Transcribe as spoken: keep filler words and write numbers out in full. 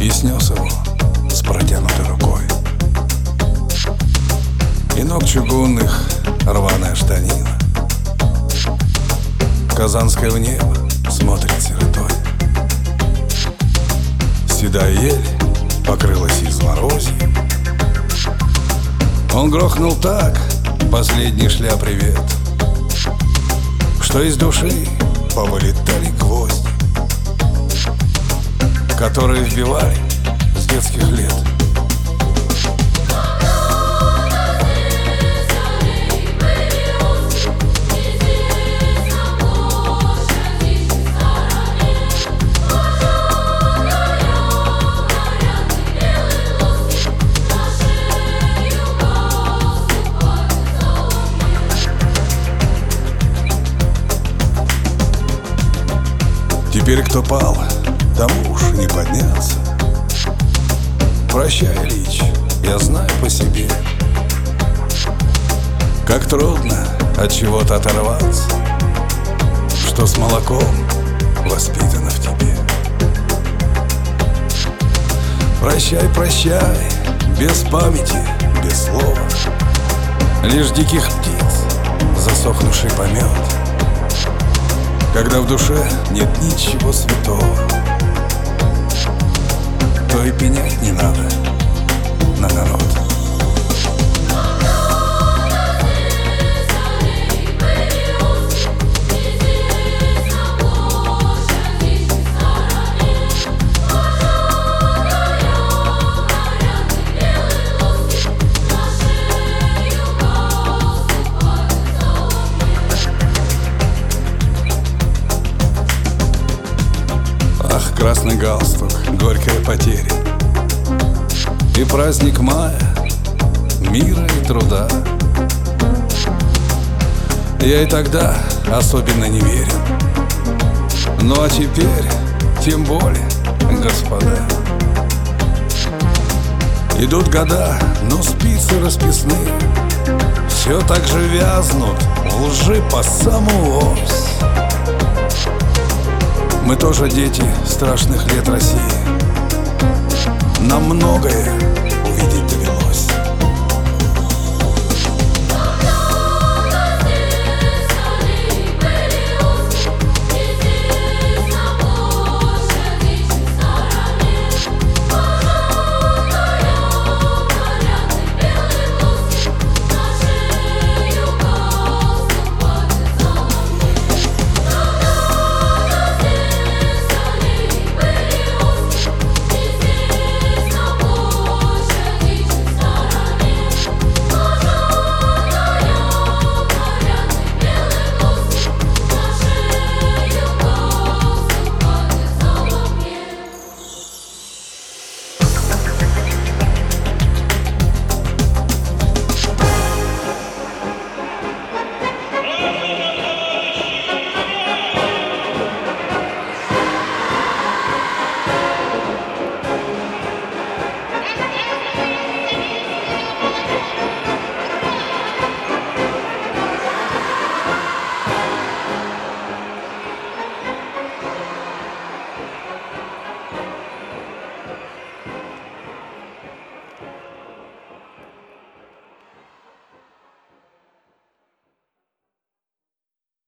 и снес его с протянутой рукой. И ног чугунных рваная штанина, казанское в небо смотрит сиротой. Седая ель покрылась изморозьем. Он грохнул так последний шля привет, что из души повылетали гвозди, которые вбивали с детских лет. Теперь кто пал, тому уж не подняться. Прощай, Ильич, я знаю по себе, как трудно от чего-то оторваться, что с молоком воспитано в тебе. Прощай, прощай, без памяти, без слова, лишь диких птиц засохнувший помет, когда в душе нет ничего святого, то и пенять не надо на народ. Красный галстук, горькая потеря, и праздник мая, мира и труда. Я и тогда особенно не верил, ну а теперь тем более, господа. Идут года, но спицы расписные все так же вязнут в лжи по самую ось. Мы тоже дети страшных лет России, нам многое увидеть довелось.